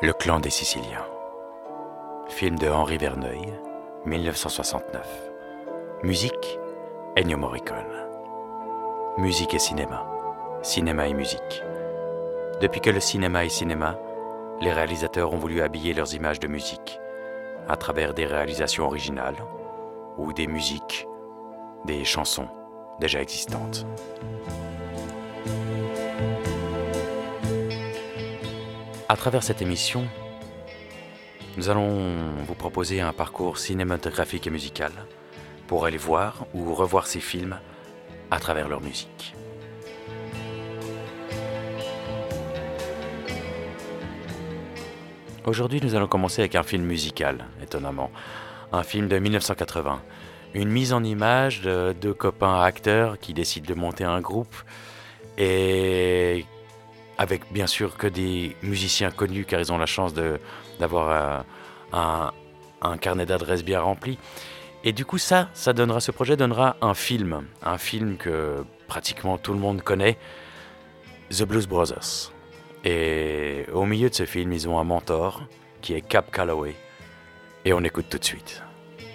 Le clan des Siciliens. Film de Henri Verneuil, 1969. Musique, Ennio Morricone. Musique et cinéma. Cinéma et musique. Depuis que le cinéma est cinéma, les réalisateurs ont voulu habiller leurs images de musique à travers des réalisations originales ou des musiques, des chansons déjà existantes. À travers cette émission, nous allons vous proposer un parcours cinématographique et musical pour aller voir ou revoir ces films à travers leur musique. Aujourd'hui, nous allons commencer avec un film musical, étonnamment. Un film de 1980. Une mise en image de deux copains acteurs qui décident de monter un groupe et avec bien sûr que des musiciens connus car ils ont la chance d'avoir un carnet d'adresses bien rempli. Et du coup, ce projet donnera un film que pratiquement tout le monde connaît, The Blues Brothers. Et au milieu de ce film, ils ont un mentor qui est Cab Calloway. Et on écoute tout de suite.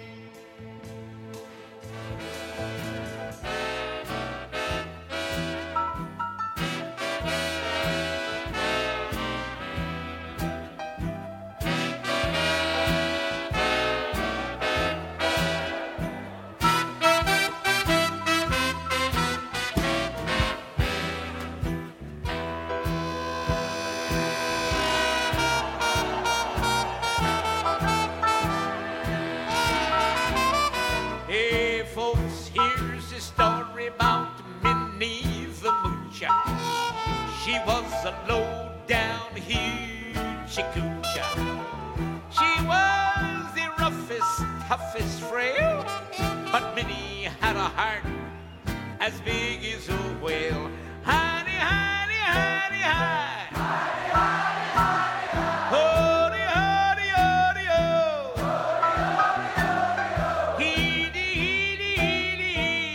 She was a low-down hoochie-coochie. She was the roughest, toughest frail, but Minnie had a heart as big as a whale. Honey, honey, honey, hi. Honey, honey, honey, hi. Honey, honey, honey, ho. Honey, honey, honey, ho. Heedy, heedy, heedy,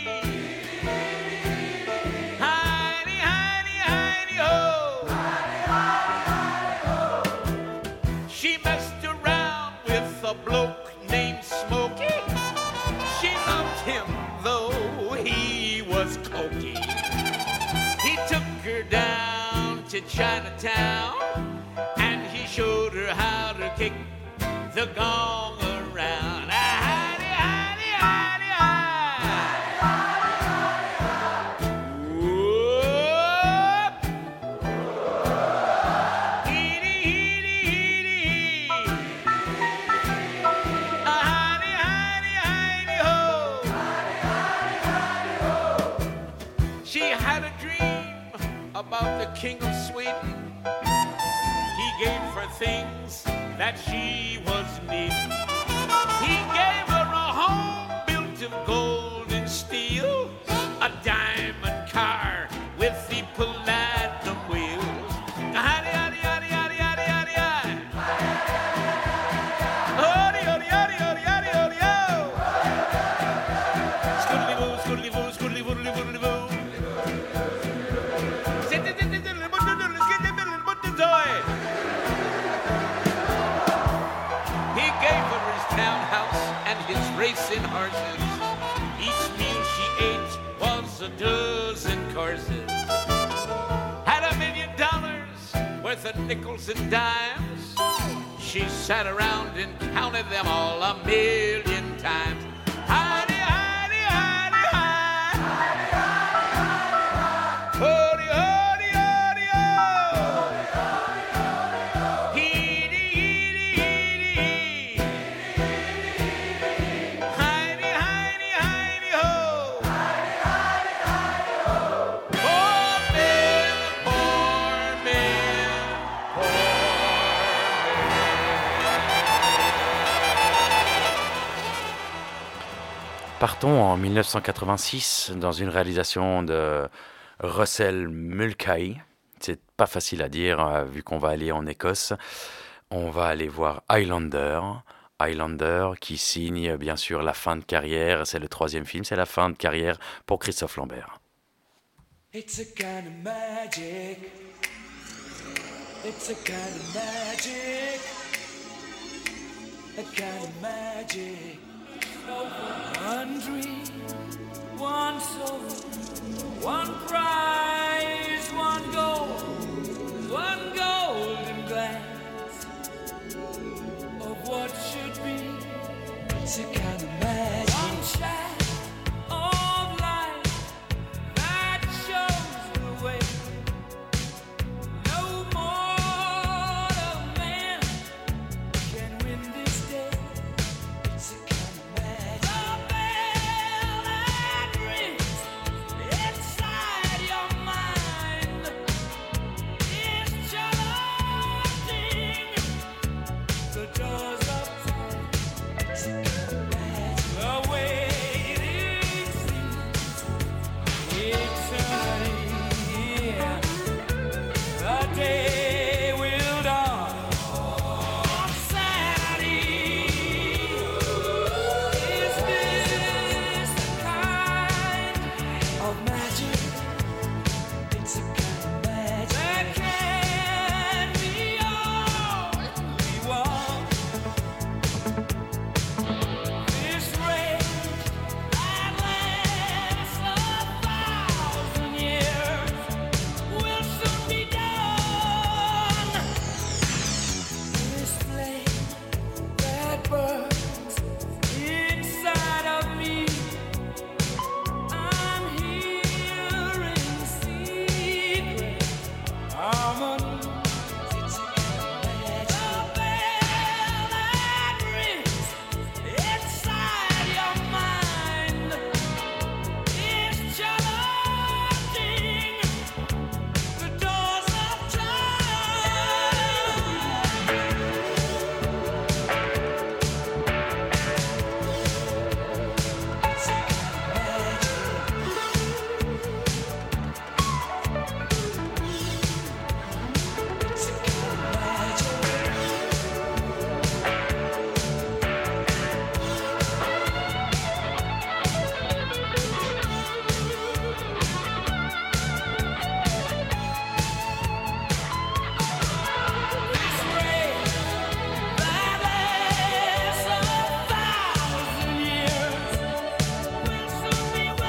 heedy. Honey, honey, honey, ho. Honey, honey, honey, ho. She messed around with a bloke named Smokey. She loved him though he was cokey. He took her down to Chinatown and he showed her how to kick the gong around. Honey, honey, honey, honey. Whoop. Heedy, heedy, heedy. Honey, honey, honey, ho. She had a dream about the King of Sweden. He gave her things that she was needing. He gave her a home built of gold and steel, a diamond car with the platinum wheels. Honey, honey, honey, honey, honey, honey, honey. Honey, honey, honey, honey, honey, honey, ho. Scoodly-boo, scoodly-boo, scoodly-woodly, woodly-boo. He gave her his townhouse and his racing horses. Each meal she ate was a dozen courses. Had $1 million worth of nickels and dimes. She sat around and counted them all 1,000,000 times. Honey, honey, honey, honey. Honey, honey, honey, ho. Heedy, heedy, heedy. Honey, honey, honey, ho. Poor man, poor man, poor man. Partons en 1986 dans une réalisation de Russell Mulcahy. C'est pas facile à dire vu qu'on va aller en Écosse. On va aller voir Highlander. Highlander qui signe bien sûr la fin de carrière. C'est le 3e film, c'est la fin de carrière pour Christophe Lambert. It's a kind of magic. It's a kind of magic, a kind of magic. One dream, one soul, one prize, one golden glance of what should be. It's a kind of magic. One shine of light that shows the way. No mortal man can win this day. It's a kind of magic. The bell that rings inside your mind is challenging the doors of time. It's a kind of magic. The waiting seems eternity. Yeah. The day will dawn on Saturday. Is this the kind of magic? It's a kind of magic that can be all we want. This race that lasts 1,000 years will soon be done. This flame that burns inside of me, I'm hearing secret harmonies. It's a kind of magic. The bell that rings inside your mind is challenging the doors of time. It's a kind of magic. It's a kind of This race that lasts 1,000 years will soon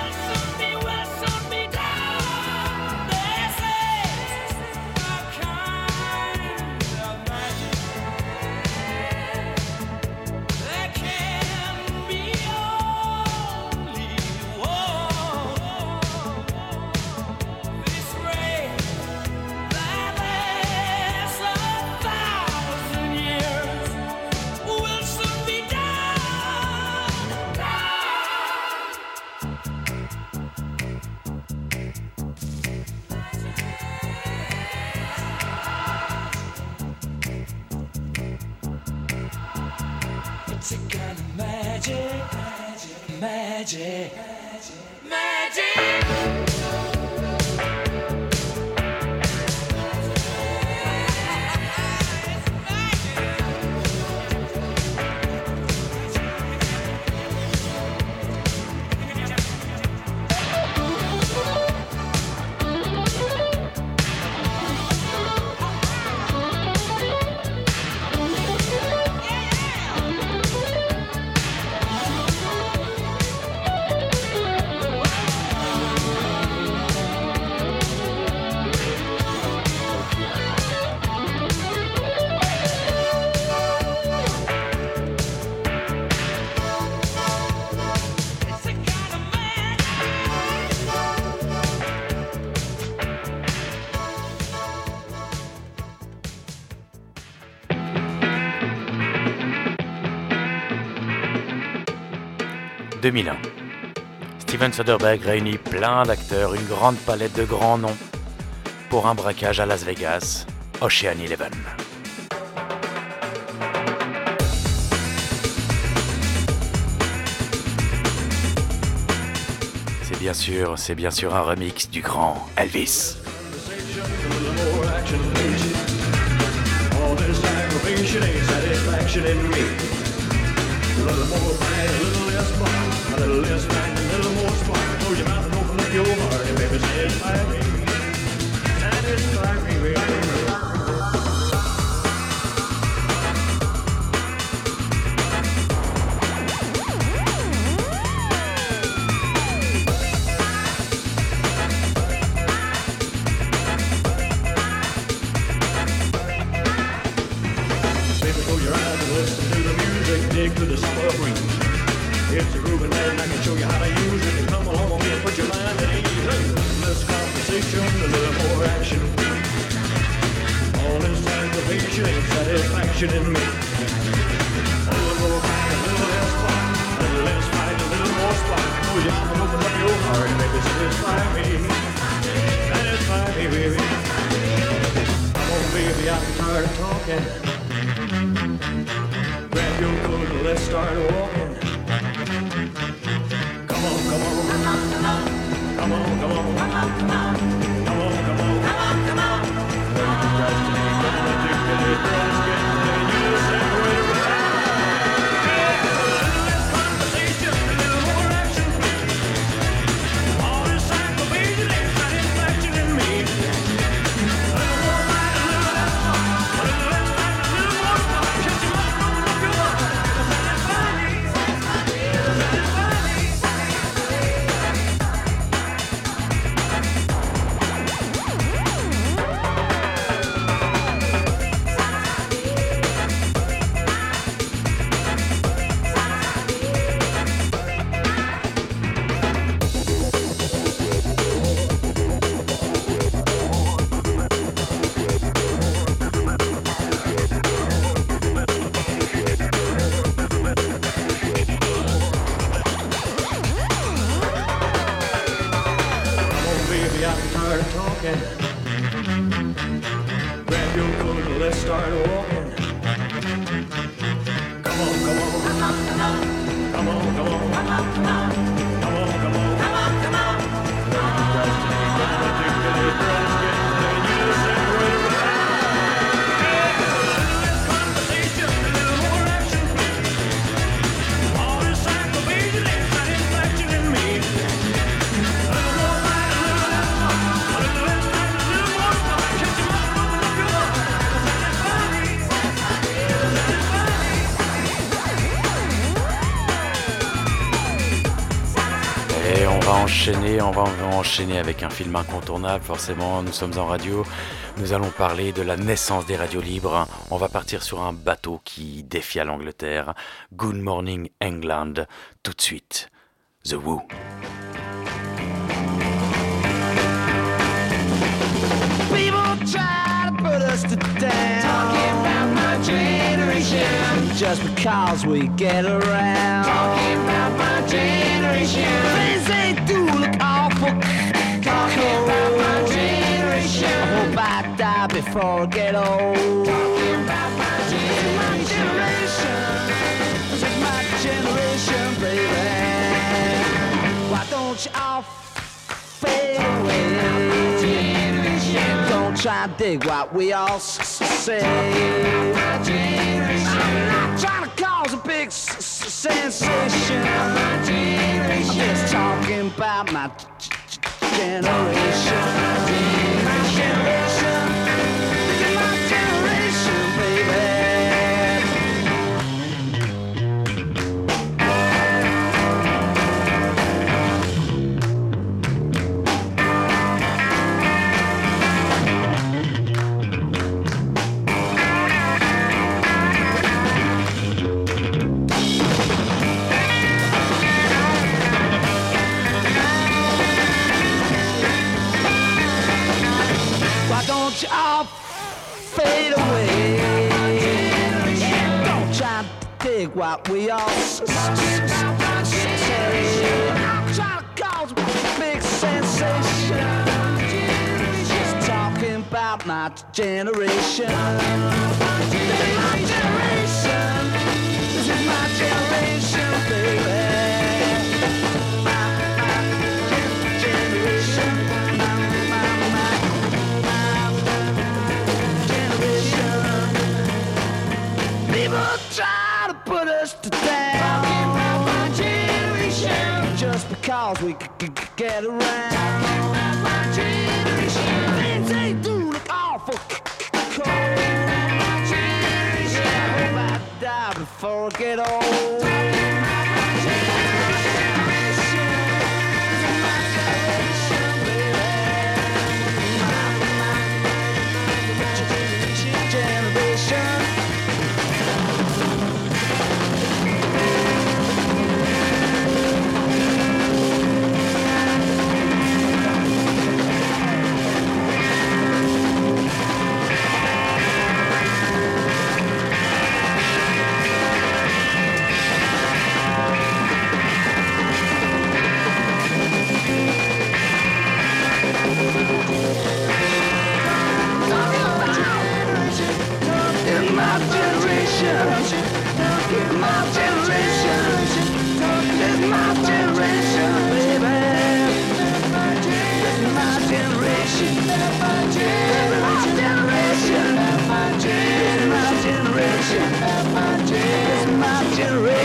be done. This is a kind of magic that can be only one. This race that lasts 1,000 years will soon be done. It's a kind of magic, magic, magic, It's a kind of « 2001. Steven Soderbergh réunit plein d'acteurs, une grande palette de grands noms pour un braquage à Las Vegas, Ocean Eleven. C'est bien sûr un remix du grand Elvis. All this aggravation ain't satisfaction in me. A little more fight, a little less fun. A little less fight, a little more spark. Close your mouth and open up your heart, and baby, satisfy me. Satisfy me, baby. shake to the summer breeze. It's a groovy night and I can show you how to use it. You come along with me and put your mind at ease. Less conversation, a little more action. All this aggravation ain't satisfaction in me. A little more fight, a little less fight. A little less fight, a little more spark. Oh yeah, I'm gonna open up your heart and maybe satisfy me. Satisfy me, baby. Come on, baby, I'm tired of talking. Grab your coat and let's start walking. Come on, come on. Come on, come on. Come on, come on. Come on, come on. Come on, come on. Come on, come on. On va enchaîner avec un film incontournable, forcément, nous sommes en radio, nous allons parler de la naissance des radios libres, on va partir sur un bateau qui défia l'Angleterre, Good Morning England, tout de suite, The Who. People try to put us to down, talking about my generation, just because we get around, talking about my generation, things they do look awful, talking about my generation, I hope I die before I get old, talking about my generation, this is my generation, baby, why don't you all fade away? Don't try and dig what we all say. I'm not trying to cause a big sensation. I'm just talking about my generation. My generation. This is my generation, baby. Don't you all fade away? Don't try to dig what we all say. I'm trying to cause a big sensation. Just talking about my generation. This is my generation. This is my generation, baby. My generation. People try to put us to down, talking about my generation, just because we get around, talking about my generation, things they do look awful cold, my generation, I hope I die before I get old, talking about my generation, my generation, baby, my generation.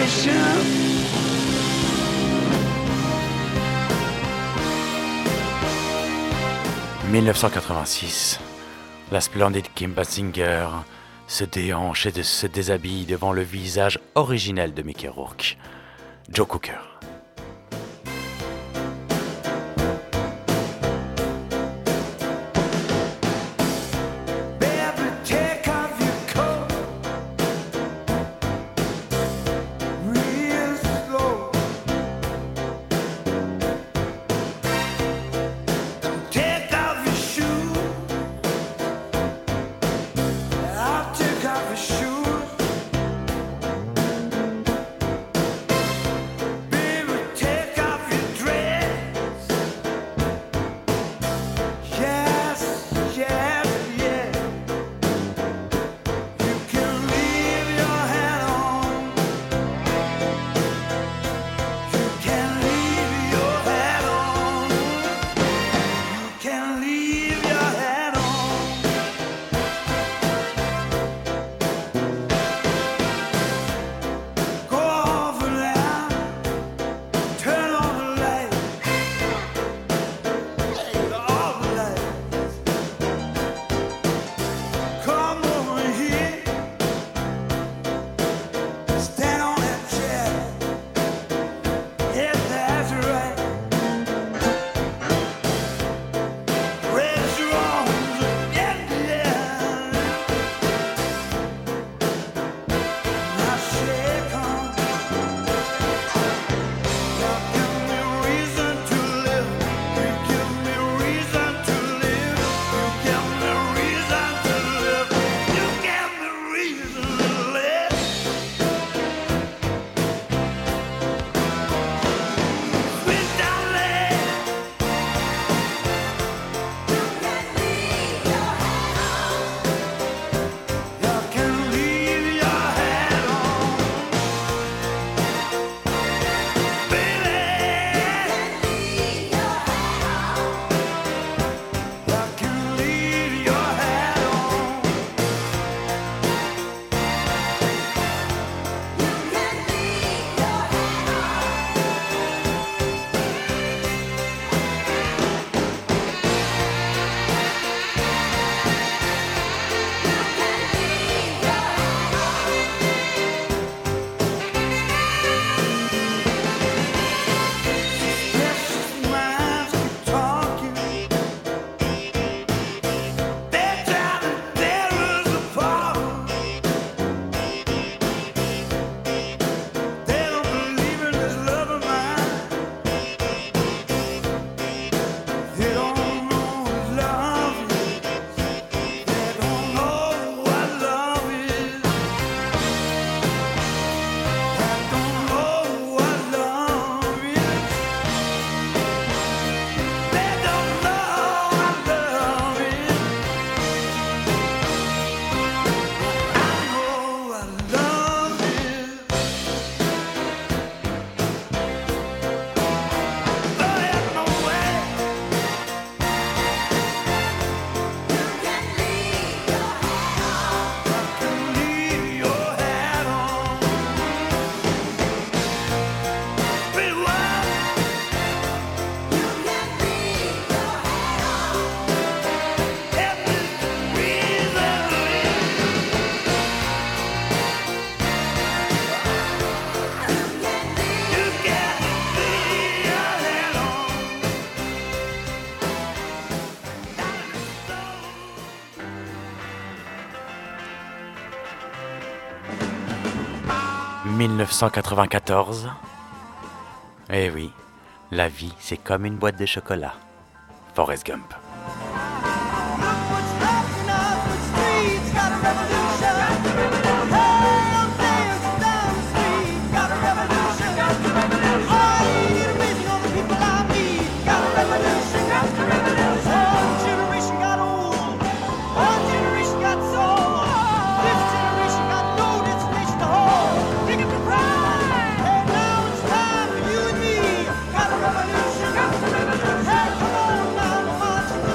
generation. 1986, la splendide Kim Basinger se déhanche et se déshabille devant le visage originel de Mickey Rourke, Joe Cooker. Baby, take off your coat real slow. Take off your shoes. I'll take off your shoes. Baby, take off your dress. Yes, yes, yes. You can leave your hat on. You can leave your hat on. You can leave your hat on. Go over there. Turn on the light. All the lights. Come over here. Stand on that chair. Yes, that's right. Raise your arms. Yeah, yeah. Now shake on. You give me reason to live. You give me reason to live. You give me reason to live. You give me reason to live. Sweet darling. You can leave your hat on. Baby. You can leave your hat on. Precious minds keep talking. They try to tear us apart. They don't believe in this love of mine. They don't know what love is. They don't know what love is. They don't know what love is. They don't know what love is. I know what love is. There's no way. You can leave your hat on. Pretty well. Every reason to live. You can leave your hat on. 1994. Eh oui, la vie, c'est comme une boîte de chocolat. Forrest Gump. Hey, come on now,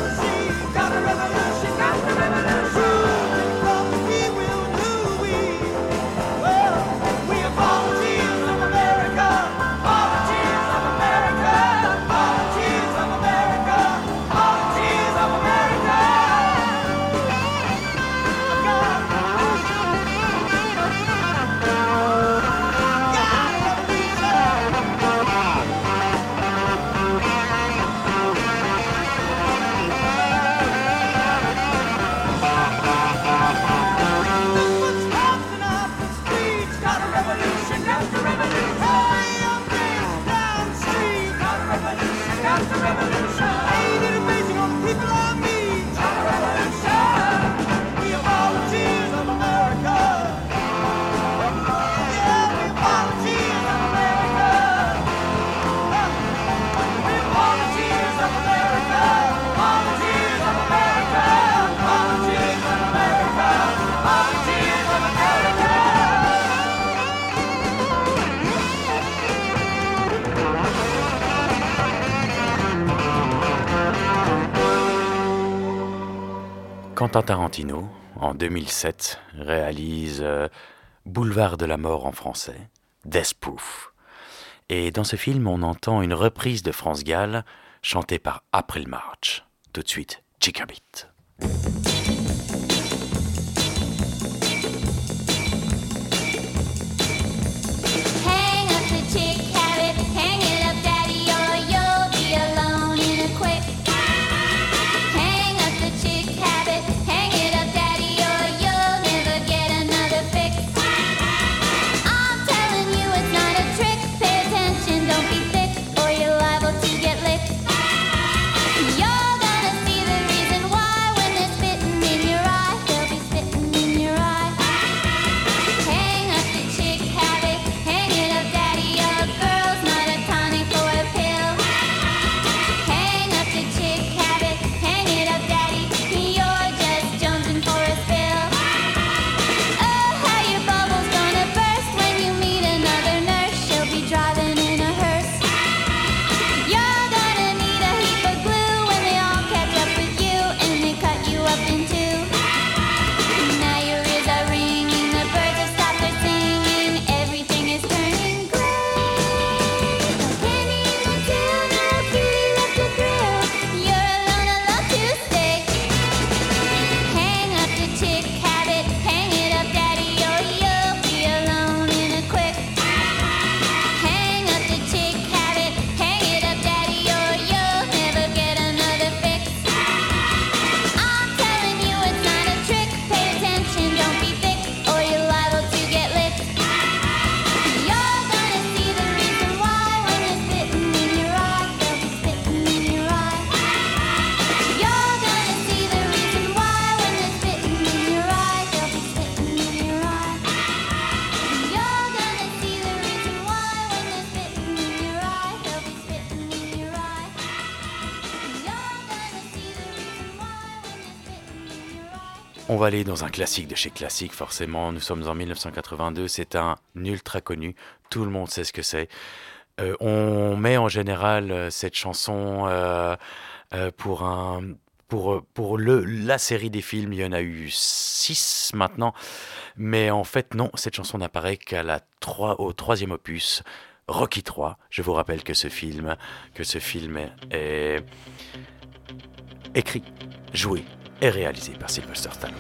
Quentin Tarantino, en 2007, réalise Boulevard de la mort en français, Death Proof. Et dans ce film, on entend une reprise de France Gall chantée par April March. Tout de suite, Chica Beat. Hang up the chick habit, hang it up, daddy, or you'll be alone in a quick. Hang up the chick habit, hang it up, daddy, or you'll never get another fix. I'm telling you it's not a trick, pay attention, don't be thick, or you're liable to get licked. You're gonna see the reason why when they're spitting in your eye, they'll be spitting in your eye. Hang up the chick habit, hang it up, daddy, a girl's not a tonic or a pill. Hang up the chick habit, hang it up, daddy, you're just jumping for a spill. Oh, how your bubble's gonna burst when you meet another nurse, she'll be driving in a hearse. You're gonna need a heap of glue when they all catch up with you and they cut you up in two. Now your ears are ringing, the birds have stopped their singing, everything is turning gray. Penny in the till, no kitty left to grill. You're alone, alone to stay. Hang up the chick habit, hang it up, daddy, or you'll be alone in a quick. Hang up the chick habit, hang it up, daddy, or you'll never get another fix. I'm telling you it's not a trick, pay attention, don't be thick, or you're liable to get licked. You're gonna see the reason why when they're spitting in your eye, they'll be spitting in your eye. You're gonna see the reason why when they're spitting in your eye, they'll be spitting in your eye. You're gonna see the reason why when they're spitting in your eye, they'll be spitting in your eye. You're gonna see the reason why when they're spitting in your eye. On va aller dans un classique de chez classique, forcément. Nous sommes en 1982, c'est un ultra connu, tout le monde sait ce que c'est. On met en général cette chanson pour la série des films. Il y en a eu 6 maintenant, mais en fait non, cette chanson n'apparaît au 3e opus, Rocky 3. Je vous rappelle que ce film est écrit, joué et réalisé par Sylvester Stallone.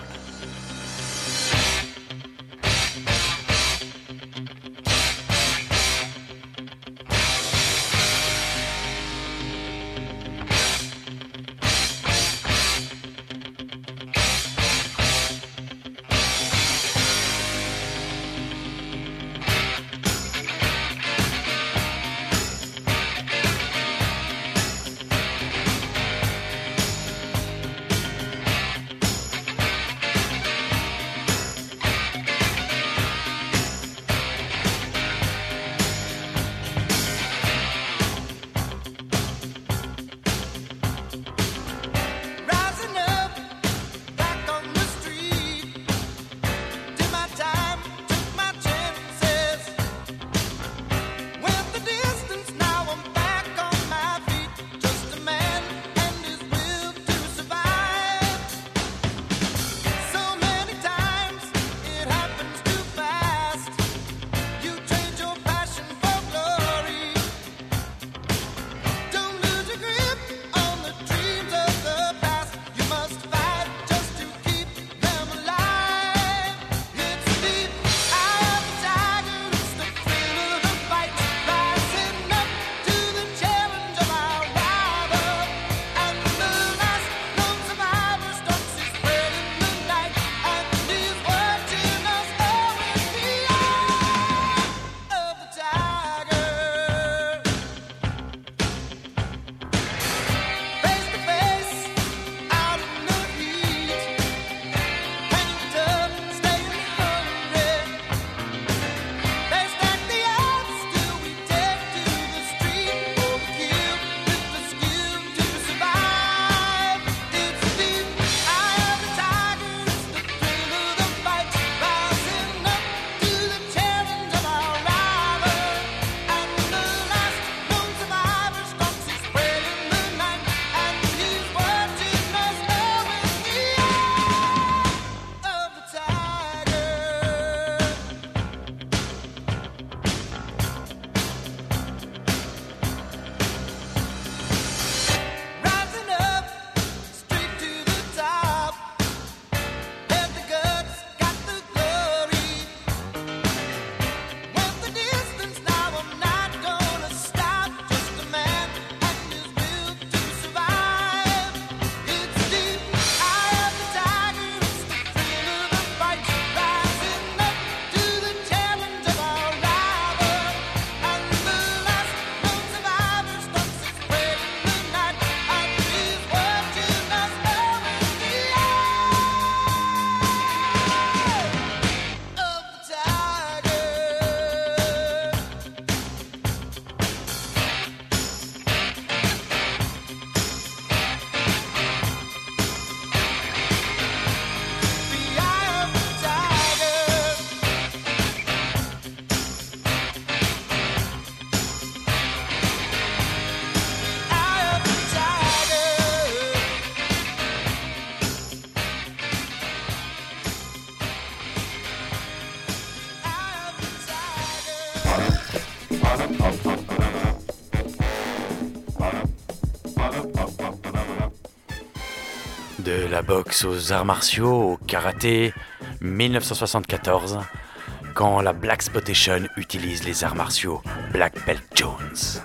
De la boxe aux arts martiaux, au karaté, 1974, quand la Black Spotation utilise les arts martiaux Black Belt Jones.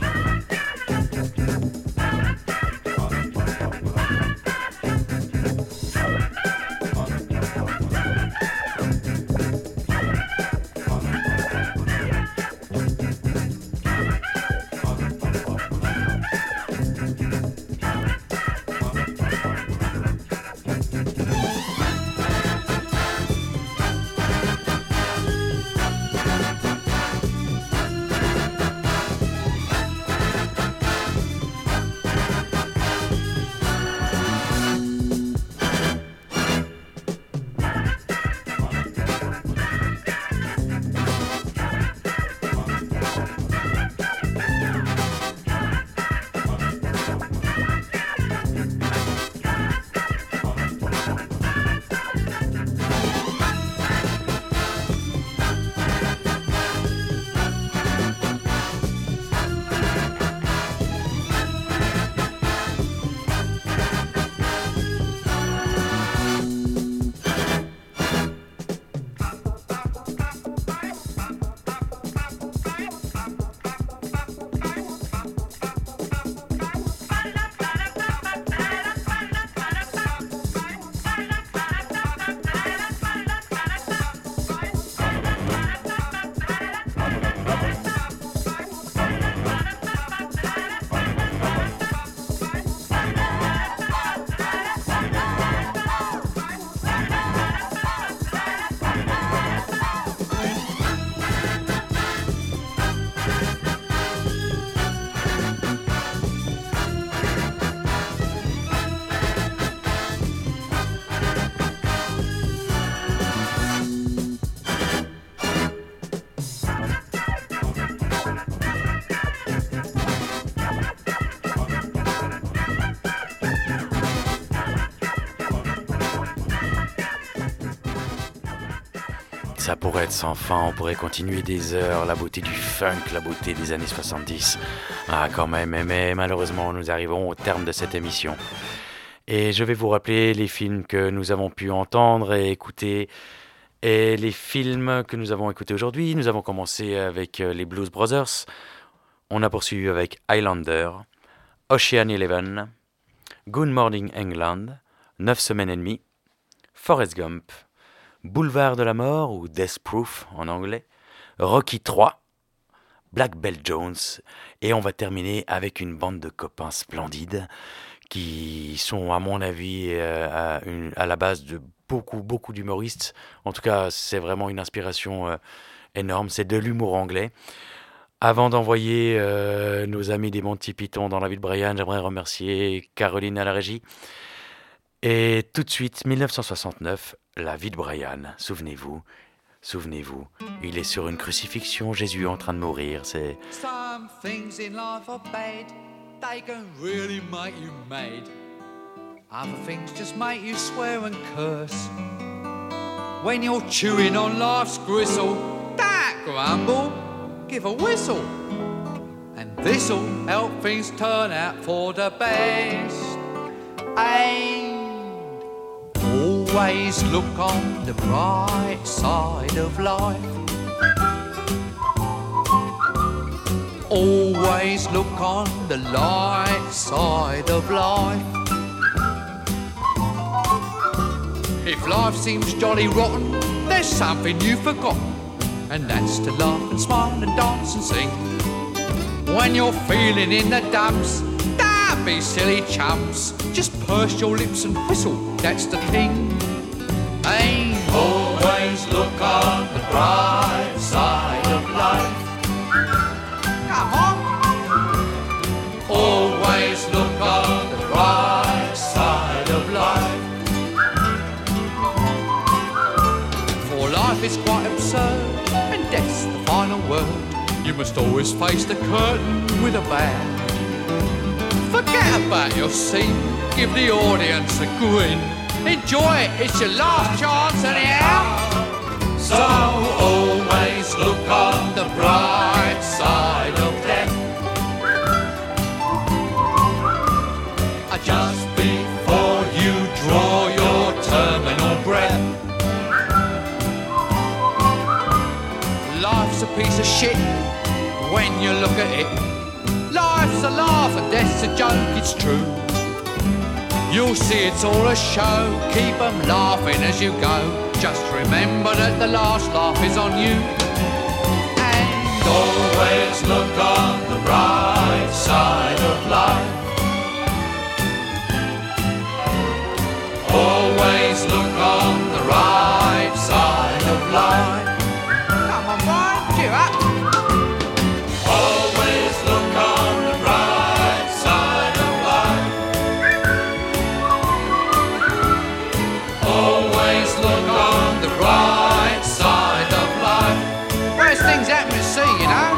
Ça pourrait être sans fin, on pourrait continuer des heures, la beauté du funk, la beauté des années 70. Ah quand même, mais malheureusement nous arrivons au terme de cette émission. Et je vais vous rappeler les films que nous avons pu entendre et écouter. Et les films que nous avons écoutés aujourd'hui, nous avons commencé avec les Blues Brothers. On a poursuivi avec Highlander, Ocean Eleven, Good Morning England, 9 semaines et demie, Forrest Gump, Boulevard de la Mort ou Death Proof en anglais, Rocky 3, Black Belt Jones, et on va terminer avec une bande de copains splendides qui sont à mon avis à la base de beaucoup d'humoristes. En tout cas, c'est vraiment une inspiration énorme, c'est de l'humour anglais. Avant d'envoyer nos amis des Monty Python dans la vie de Brian, j'aimerais remercier Caroline à la régie. Et tout de suite, 1969, la vie de Brian. Souvenez-vous, il est sur une crucifixion, Jésus est en train de mourir. C'est Some things in life are bad, they can really make you mad. Other things just make you swear and curse. When you're chewing on life's gristle, don't grumble, give a whistle. And this'll help things turn out for the best. And always look on the bright side of life. Always look on the light side of life. If life seems jolly rotten, there's something you've forgotten, and that's to laugh and smile and dance and sing. When you're feeling in the dumps, don't be silly chumps. Just purse your lips and whistle, that's the thing. Hey, always look on the bright side of life. Come on. Always look on the bright side of life. For life is quite absurd, and death's the final word. You must always face the curtain with a bow. Forget about your scene, give the audience a grin. Enjoy it, it's your last chance anyhow. So always look on the bright side of death. Just before you to shit when you look at it. Life's a laugh and death's a joke, it's true. You'll see it's all a show, keep 'em laughing as you go. Just remember that the last laugh is on you. And always look on the bright side of life. Always look on the right side of life. Come on, boy, cheer up. Always look on the bright side of life. Always look on the right side of life. Worst things happen at sea, you know.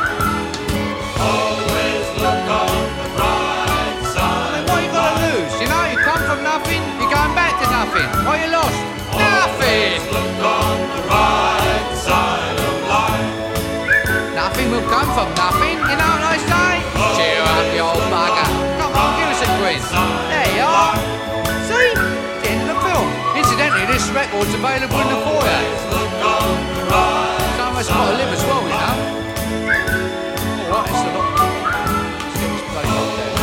Always look on the bright side. And what you got to lose? You know, you come from nothing, you're going back to nothing. What you lost? Nothing. Always look on the right side of life. Nothing will come from nothing, you know what I say? Cheer up, you old bugger. Come on, give us a grin. There you are. See? It's the end of the film. Incidentally, this record's available in the foyer. Some of us got to live as well, you know. Alright, it's a lot. Let's get this place off there.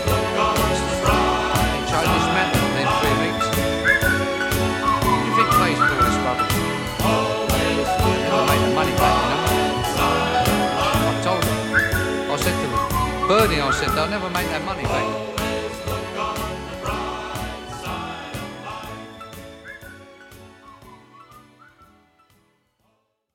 Change this mantle within 3 weeks. What do you think pays for all this rubbish? Never make the money back, you know. I told him. I said to him, Bernie, I said, they'll never make that money back.